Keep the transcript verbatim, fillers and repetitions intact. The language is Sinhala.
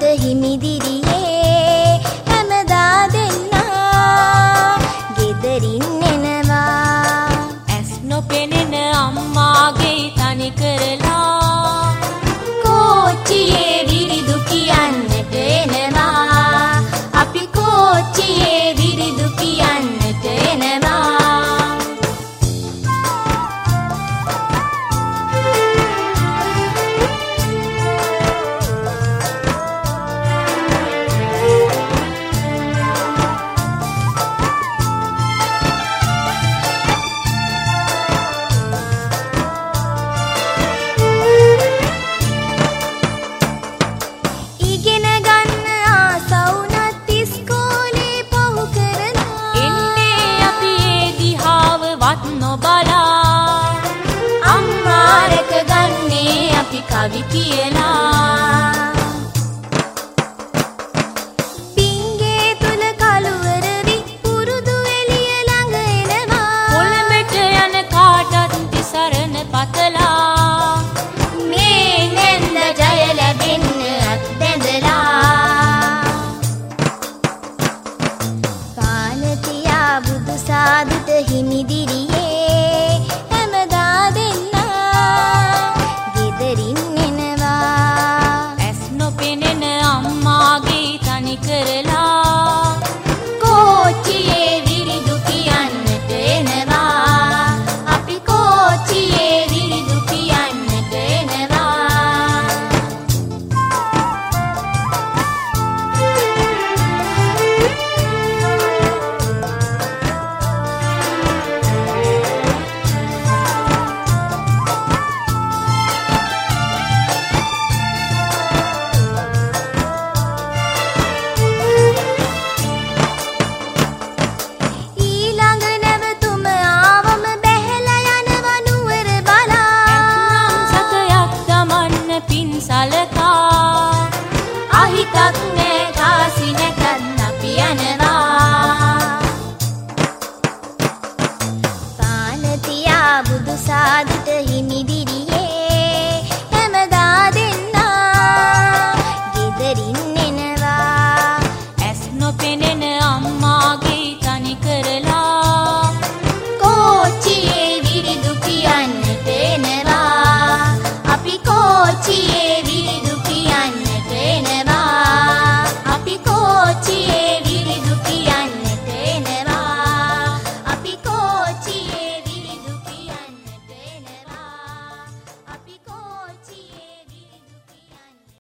සාදුට හිමිදිරියේ හැමදා දෙන්නා ගෙදරින් එනවා. ඇස් නොපෙනෙන අම්මාගේ තනි කරලා කෝච්චියේ විරිදු කියන්නට එනවා. අපි කෝච්චියේ විරිදු කියන්නට එනවා. කවි කියලා පිංගේ තුල කලුවර වි පුරුදු එළිය ළඟ එනවා. කොළඹට යන කාටත් තිසරණ පතලා මේ නෙන්ද ජය ලැබෙන්න අත් බැඳලා. පාලතියා බුදු සාදුට හිමිදිරියේ හැමදා දෙන්නා ගෙදරින් එනවා. ඇස් නොපෙනෙන අම්මාගේ තනි කරලා